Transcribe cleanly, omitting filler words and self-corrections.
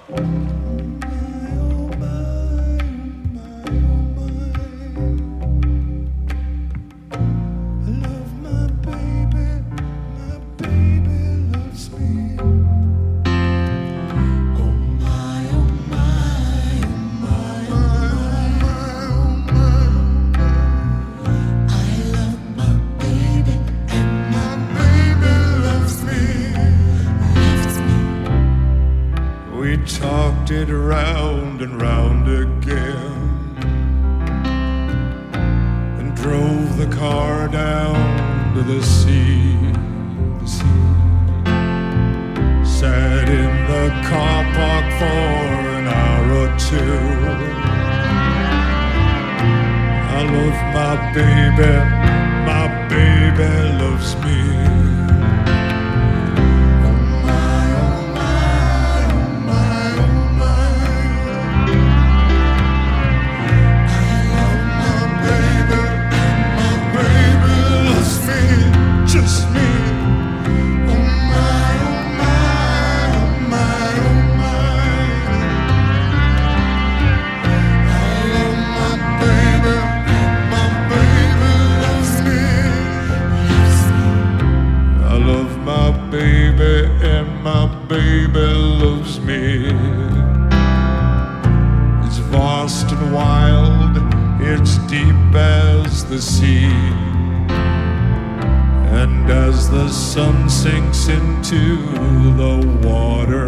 Talked it round and round again, and drove the car down to the sea, Sat in the car park for an hour or two. I love my baby loves me. Just me. Oh my, oh my, oh my, oh my. I love my baby loves me. I love my baby and my baby loves me. It's vast and wild, it's deep as the sea. And as the sun sinks into the water,